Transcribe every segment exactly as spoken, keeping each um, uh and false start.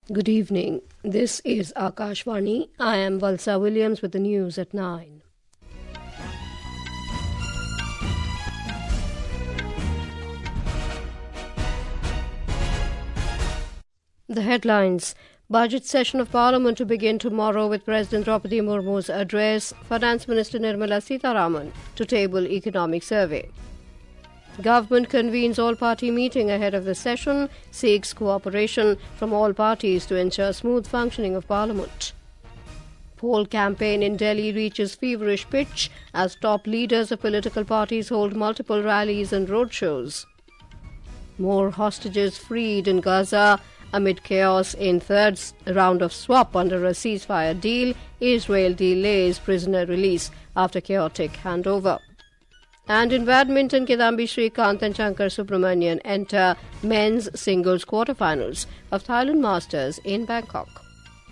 Good evening. This is Akashvani. I am Valsa Williams with the news at nine. The headlines. Budget session of Parliament to begin tomorrow with President Draupadi Murmu's address. Finance Minister Nirmala Sitharaman to table economic survey. Government convenes all-party meeting ahead of the session, seeks cooperation from all parties to ensure smooth functioning of Parliament. Poll campaign in Delhi reaches feverish pitch as top leaders of political parties hold multiple rallies and roadshows. More hostages freed in Gaza amid chaos in third round of swap under a ceasefire deal. Israel delays prisoner release after chaotic handover. And in badminton, Kidambi Srikanth and Shankar Subramanian enter men's singles quarterfinals of Thailand Masters in Bangkok.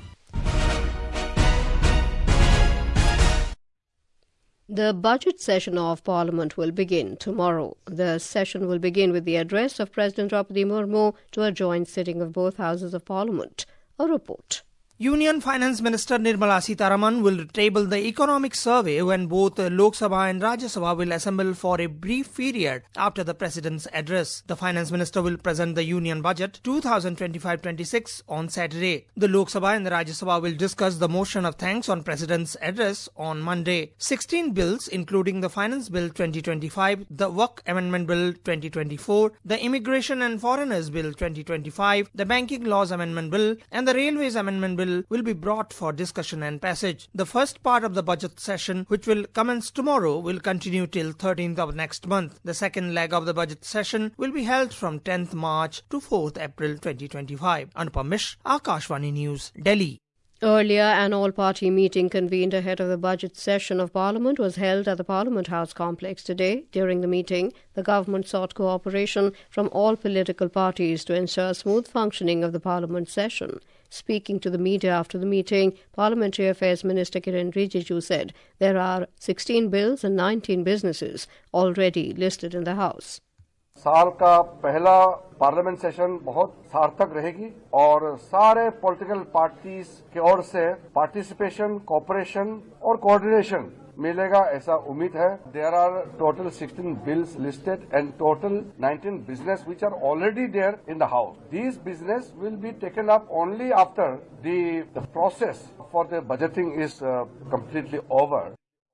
The budget session of Parliament will begin tomorrow. The session will begin with the address of President Draupadi Murmu to a joint sitting of both houses of Parliament. A report. Union Finance Minister Nirmala Sitharaman will table the economic survey when both Lok Sabha and Rajya Sabha will assemble for a brief period after the President's address. The Finance Minister will present the Union Budget twenty twenty-five twenty-six on Saturday. The Lok Sabha and the Rajya Sabha will discuss the motion of thanks on President's address on Monday. sixteen bills, including the Finance Bill twenty twenty-five, the Work Amendment Bill twenty twenty-four, the Immigration and Foreigners Bill twenty twenty-five, the Banking Laws Amendment Bill, and the Railways Amendment Bill will be brought for discussion and passage. The first part of the budget session, which will commence tomorrow, will continue till thirteenth of next month. The second leg of the budget session will be held from tenth March to fourth April twenty twenty-five. Anupam Mishra, Akashvani News, Delhi. Earlier, an all-party meeting convened ahead of the budget session of Parliament was held at the Parliament House complex today. During the meeting, the government sought cooperation from all political parties to ensure smooth functioning of the Parliament session. Speaking to the media after the meeting, Parliamentary Affairs Minister Kiren Rijiju said there are sixteen bills and nineteen businesses already listed in the House. साल का पहला parliament session बहुत सार्थक रहेगी और सारे political parties की ओर से पार्टिसिपेशन, कोऑपरेशन और कोऑर्डिनेशन मिलेगा ऐसा उम्मीद है. There are total sixteen bills listed and total nineteen business which are already there in the House. These business will be taken up only after the, the process for the budgeting is uh, completely over.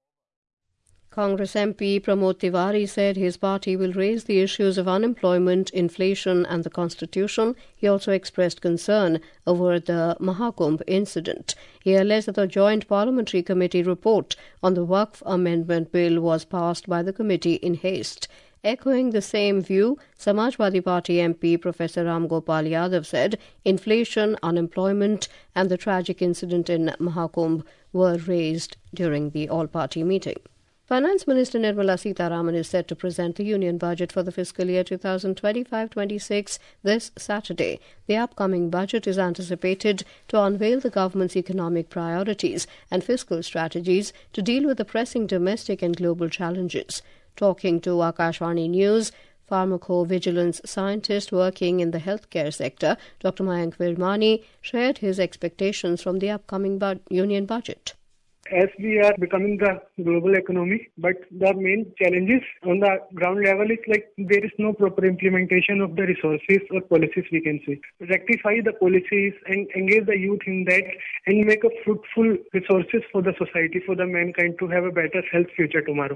Congress M P Pramod Tiwari said his party will raise the issues of unemployment, inflation and the Constitution. He also expressed concern over the Mahakumbh incident. He alleged that the Joint Parliamentary Committee report on the Waqf Amendment Bill was passed by the committee in haste. Echoing the same view, Samajwadi Party M P Professor Ram Gopal Yadav said inflation, unemployment and the tragic incident in Mahakumbh were raised during the all-party meeting. Finance Minister Nirmala Sitharaman is set to present the Union Budget for the fiscal year twenty twenty-five twenty-six this Saturday. The upcoming budget is anticipated to unveil the government's economic priorities and fiscal strategies to deal with the pressing domestic and global challenges. Talking to Akashvani News, pharmacovigilance scientist working in the healthcare sector, Doctor Mayank Virmani, shared his expectations from the upcoming bu- Union Budget. As we are becoming the global economy, but the main challenges on the ground level is like there is no proper implementation of the resources or policies, we can say. Rectify the policies and engage the youth in that and make a fruitful resources for the society, for the mankind to have a better health future tomorrow.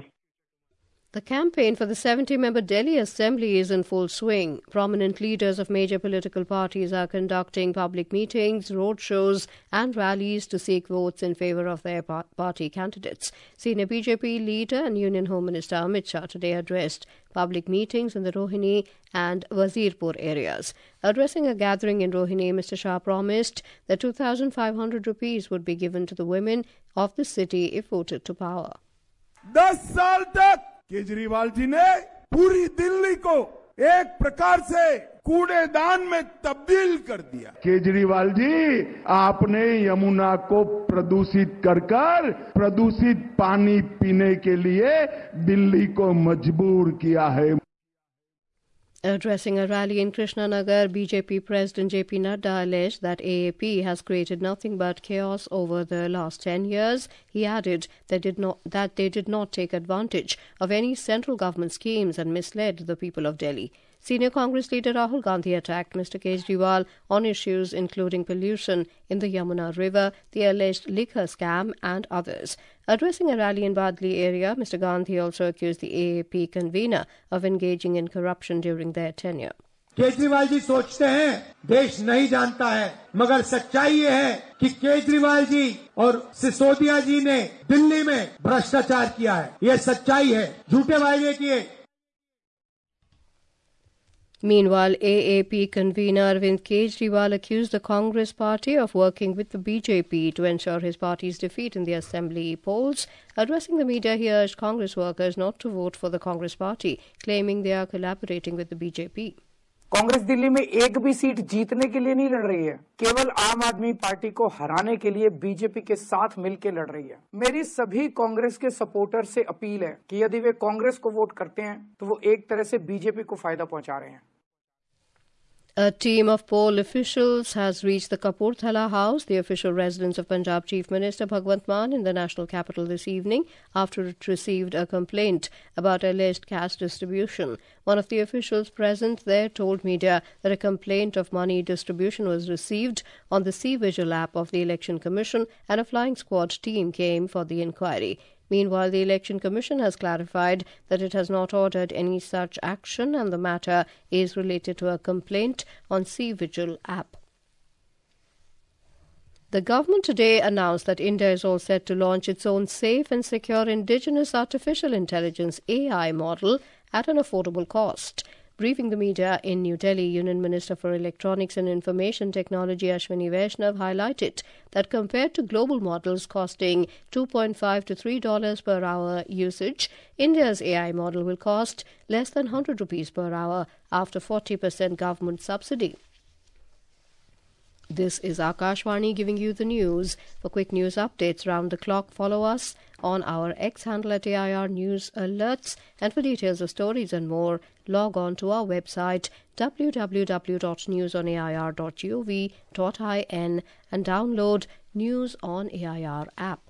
The campaign for the seventy-member Delhi Assembly is in full swing. Prominent leaders of major political parties are conducting public meetings, roadshows and rallies to seek votes in favour of their party candidates. Senior B J P leader and Union Home Minister Amit Shah today addressed public meetings in the Rohini and Wazirpur areas. Addressing a gathering in Rohini, Mister Shah promised that two thousand five hundred rupees would be given to the women of the city if voted to power. दस साल तक केजरीवाल जी ने पूरी दिल्ली को एक प्रकार से कूड़ेदान में तब्दील कर दिया. केजरीवाल जी, आपने यमुना को प्रदूषित कर कर प्रदूषित पानी पीने के लिए दिल्ली को मजबूर किया है. Addressing a rally in Krishnanagar, B J P President J P Nadda alleged that A A P has created nothing but chaos over the last ten years. He added that, did not, that they did not take advantage of any central government schemes and misled the people of Delhi. Senior Congress leader Rahul Gandhi attacked Mister Kejriwal on issues including pollution in the Yamuna River, the alleged liquor scam and others. Addressing a rally in Badli area, Mister Gandhi also accused the A A P convener of engaging in corruption during their tenure. Kejriwal ji सोचते हैं देश नहीं जानता है, मगर सच्चाई ये है कि केजरीवाल जी और सिसोदिया जी ने दिल्ली में भ्रष्टाचार किया है. ये सच्चाई है, झूठे वायदे किए. Meanwhile, A A P convener Arvind Kejriwal accused the Congress party of working with the B J P to ensure his party's defeat in the assembly polls. Addressing the media, he urged Congress workers not to vote for the Congress party, claiming they are collaborating with the B J P. Congress Delhi में एक भी seat जीतने के लिए नहीं लड़ रही है, केवल आम आदमी पार्टी को हराने के लिए बीजेपी के साथ मिलकर लड़ रही है. मेरी सभी कांग्रेस के सपोर्टर से अपील है कि यदि वे कांग्रेस को वोट करते हैं तो वो एक तरह से बीजेपी को फायदा पहुंचा रहे हैं. A team of poll officials has reached the Kapurthala House, the official residence of Punjab Chief Minister Bhagwant Mann in the national capital this evening, after it received a complaint about alleged cash distribution. One of the officials present there told media that a complaint of money distribution was received on the C-Vigil app of the Election Commission and a flying squad team came for the inquiry. Meanwhile, the Election Commission has clarified that it has not ordered any such action and the matter is related to a complaint on C-Vigil app. The government today announced that India is all set to launch its own safe and secure indigenous artificial intelligence A I model at an affordable cost. Briefing the media in New Delhi, Union Minister for Electronics and Information Technology Ashwini Vaishnav highlighted that compared to global models costing two point five to three dollars per hour usage, India's A I model will cost less than one hundred rupees per hour after forty percent government subsidy. This is Akashvani giving you the news. For quick news updates round the clock, follow us on our X handle at A I R News Alerts. And for details of stories and more, log on to our website w w w dot news on a i r dot gov dot in and download News on A I R app.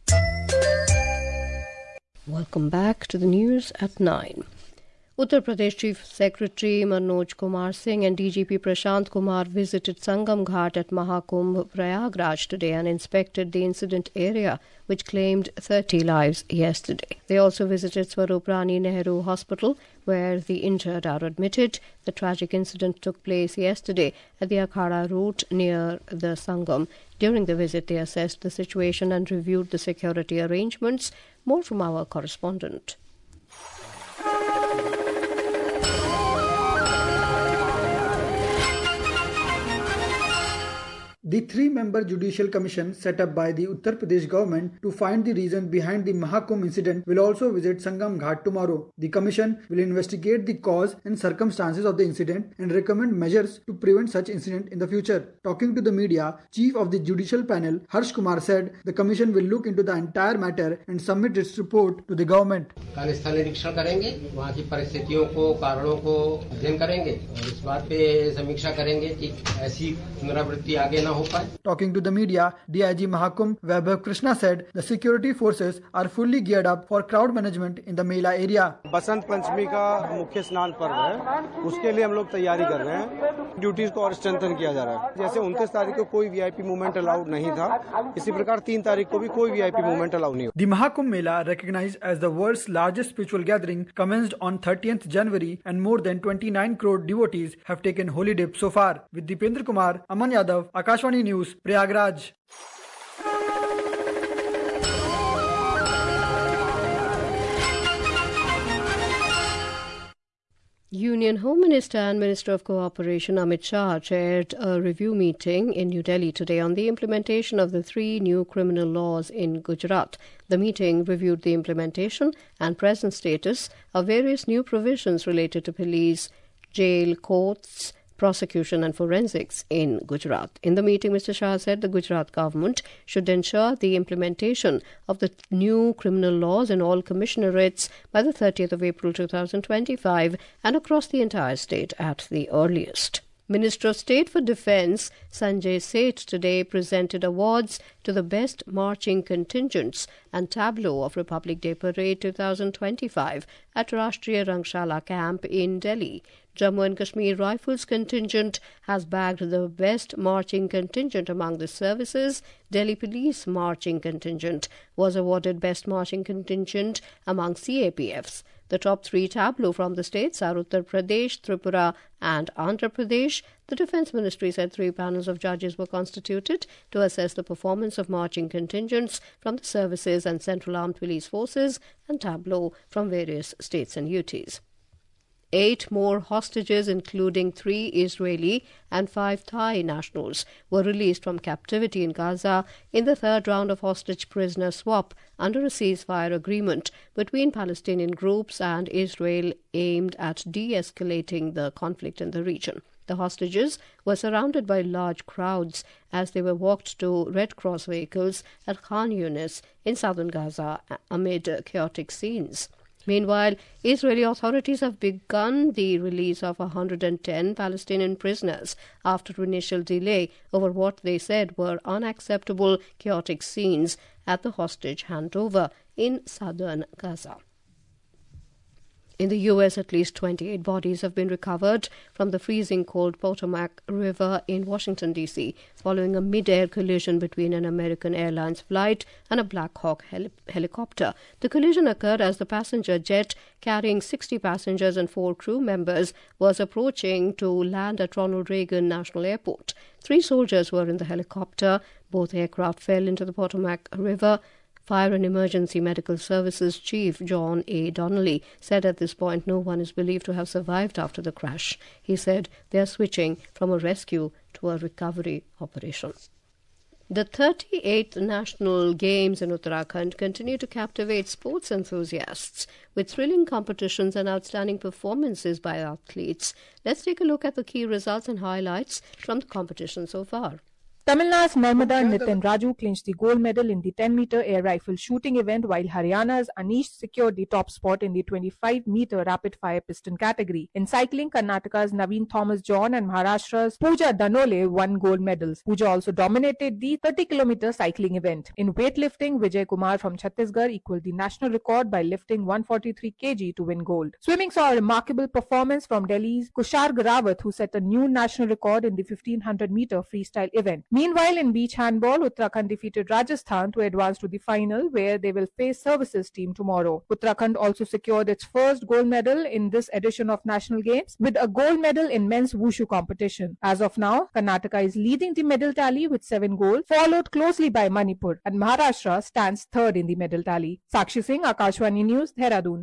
Welcome back to the news at nine. Uttar Pradesh Chief Secretary Manoj Kumar Singh and D G P Prashant Kumar visited Sangam Ghat at Mahakumbh Prayagraj today and inspected the incident area, which claimed thirty lives yesterday. They also visited Swarup Rani Nehru Hospital, where the injured are admitted. The tragic incident took place yesterday at the Akhada route near the Sangam. During the visit, they assessed the situation and reviewed the security arrangements. More from our correspondent. The three-member Judicial Commission set up by the Uttar Pradesh government to find the reason behind the Mahakumbh incident will also visit Sangam Ghat tomorrow. The commission will investigate the cause and circumstances of the incident and recommend measures to prevent such incident in the future. Talking to the media, Chief of the Judicial Panel Harsh Kumar said the commission will look into the entire matter and submit its report to the government. कार्यस्थल निरीक्षण करेंगे, वहाँ की परिस्थितियों को, कारणों को अध्ययन करेंगे और इस बात पे समीक्षा करेंगे कि ऐसी पुनरावृत्ति आगे न हो पाए. Talking to the media, D I G Mahakumbh Vaibhav Krishna said the security forces are fully geared up for crowd management in the Mela area. Basant Panchami का मुख्य स्नान पर्व है, उसके लिए हम लोग तैयारी कर रहे हैं. ड्यूटीज को और स्ट्रेंथन किया जा रहा है. जैसे उनतीस तारीख को कोई वीआईपी मूवमेंट अलाउड नहीं था, इसी प्रकार तीन तारीख को भी कोई वीआईपी मूवमेंट अलाउड नहीं. The Mahakumbh Mela, recognized as the world's largest spiritual gathering, commenced on thirtieth January and more than twenty-nine crore devotees have taken holy dip so far. With Dipendra Kumar, Aman Yadav, Akashvani News, Prayagraj. Union Home Minister and Minister of Cooperation Amit Shah chaired a review meeting in New Delhi today on the implementation of the three new criminal laws in Gujarat. The meeting reviewed the implementation and present status of various new provisions related to police, jail, courts, prosecution and forensics in Gujarat. In the meeting, Mister Shah said the Gujarat government should ensure the implementation of the new criminal laws in all commissionerates by the thirtieth of April two thousand twenty-five and across the entire state at the earliest. Minister of State for Defence Sanjay Seth today presented awards to the best marching contingents and tableau of Republic Day Parade twenty twenty-five at Rashtriya Rangshala Camp in Delhi. Jammu and Kashmir Rifles contingent has bagged the best marching contingent among the services. Delhi Police marching contingent was awarded best marching contingent among C A P Fs. The top three tableau from the states are Uttar Pradesh, Tripura and Andhra Pradesh. The Defence Ministry said three panels of judges were constituted to assess the performance of marching contingents from the services and Central Armed Police Forces and tableau from various states and U Ts. Eight more hostages, including three Israeli and five Thai nationals, were released from captivity in Gaza in the third round of hostage prisoner swap under a ceasefire agreement between Palestinian groups and Israel aimed at de-escalating the conflict in the region. The hostages were surrounded by large crowds as they were walked to Red Cross vehicles at Khan Yunis in southern Gaza amid chaotic scenes. Meanwhile, Israeli authorities have begun the release of one hundred ten Palestinian prisoners after initial delay over what they said were unacceptable chaotic scenes at the hostage handover in southern Gaza. In the U S, at least twenty-eight bodies have been recovered from the freezing cold Potomac River in Washington, D C, following a mid-air collision between an American Airlines flight and a Black Hawk heli- helicopter. The collision occurred as the passenger jet carrying sixty passengers and four crew members was approaching to land at Ronald Reagan National Airport. Three soldiers were in the helicopter. Both aircraft fell into the Potomac River. Fire and Emergency Medical Services Chief John A. Donnelly said at this point no one is believed to have survived after the crash. He said they are switching from a rescue to a recovery operation. The thirty-eighth National Games in Uttarakhand continue to captivate sports enthusiasts with thrilling competitions and outstanding performances by athletes. Let's take a look at the key results and highlights from the competition so far. Tamil Nadu's Narmada Nitin Raju clinched the gold medal in the ten meter air rifle shooting event, while Haryana's Anish secured the top spot in the twenty-five meter rapid-fire piston category. In cycling, Karnataka's Naveen Thomas John and Maharashtra's Pooja Danole won gold medals. Pooja also dominated the thirty kilometer cycling event. In weightlifting, Vijay Kumar from Chhattisgarh equaled the national record by lifting one hundred forty-three kilograms to win gold. Swimming saw a remarkable performance from Delhi's Kusharg Rawat, who set a new national record in the fifteen hundred meter freestyle event. Meanwhile, in beach handball, Uttarakhand defeated Rajasthan to advance to the final, where they will face Services team tomorrow. Uttarakhand also secured its first gold medal in this edition of National Games with a gold medal in men's wushu competition. As of now, Karnataka is leading the medal tally with seven gold, followed closely by Manipur, and Maharashtra stands third in the medal tally. Sakshi Singh, Akashwani News, Dehradun.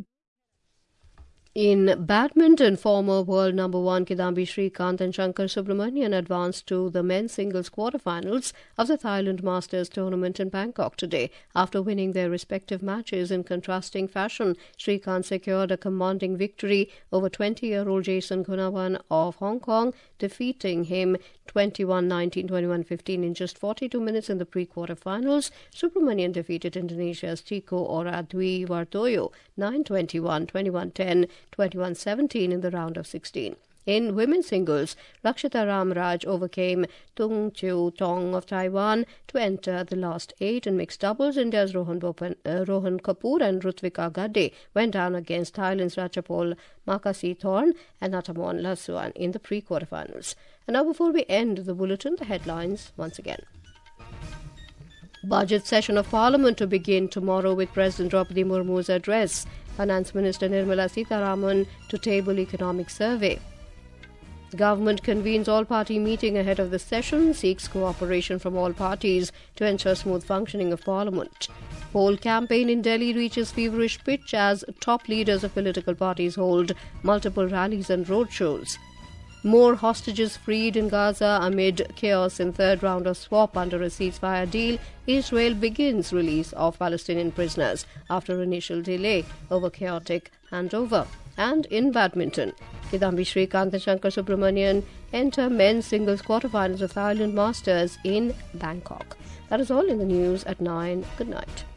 In badminton, former world number one Kidambi Srikanth and Shankar Subramanian advanced to the men's singles quarterfinals of the Thailand Masters tournament in Bangkok today. After winning their respective matches in contrasting fashion, Srikanth secured a commanding victory over twenty-year-old Jason Gunawan of Hong Kong, defeating him twenty-one nineteen, twenty-one fifteen in just forty-two minutes in the pre-quarterfinals. Subramanian defeated Indonesia's Chico Oradwi Wardoyo nine twenty-one, twenty-one ten, twenty-one seventeen in the round of sixteen. In women's singles, Rakshita Ramraj overcame Tung Chiu Tong of Taiwan to enter the last eight. In mixed doubles, India's Rohan, Bopan, uh, Rohan Kapoor and Rutvika Gadde went down against Thailand's Ratchapol Makasi Thorn and Natamon Lasuan in the pre-quarterfinals. And now, before we end the bulletin, the headlines once again. Budget session of Parliament to begin tomorrow with President Draupadi Murmu's address. Finance Minister Nirmala Sitharaman to table economic survey. Government convenes all-party meeting ahead of the session, seeks cooperation from all parties to ensure smooth functioning of Parliament. Poll campaign in Delhi reaches feverish pitch as top leaders of political parties hold multiple rallies and roadshows. More hostages freed in Gaza amid chaos in third round of swap under a ceasefire deal. Israel begins release of Palestinian prisoners after initial delay over chaotic handover. And in badminton, Kidambi Srikanth and Shankar Subramanian enter men's singles quarterfinals of the Thailand Masters in Bangkok. That is all in the news at nine. Good night.